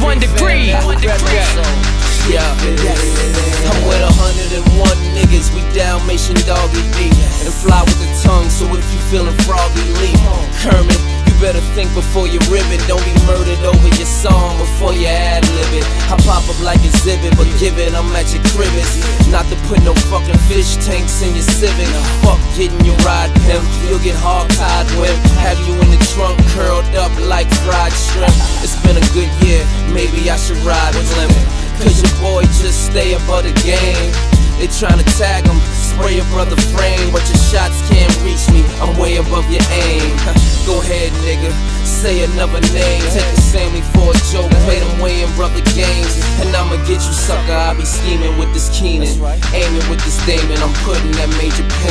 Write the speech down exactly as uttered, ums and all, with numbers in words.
one degree. Yeah, I'm with a hundred and one niggas, we Dalmatian doggy beat and fly with the tongue, so if you feelin' froggy, leave. Kermit, you better think before you rib it. Don't be murdered over your song before you ad-lib it. I pop up like exhibit, but give it, I'm at your cribbis. Not to put no fucking fish tanks in your Civic. Fuck getting your ride pimp, you'll get hog-tied with. Have you in the trunk curled up like fried shrimp. It's been a good year, maybe I should ride with limp. Cause your boy just stay above the game. They tryna tag him, spray your brother frame, but your shots can't reach me, I'm way above your aim. Go ahead nigga, say another name. Take the Sammy for a joke, play them weighing brother games. And I'ma get you sucker, I be scheming with this Keenan, aiming with this Damon, I'm putting that major pain.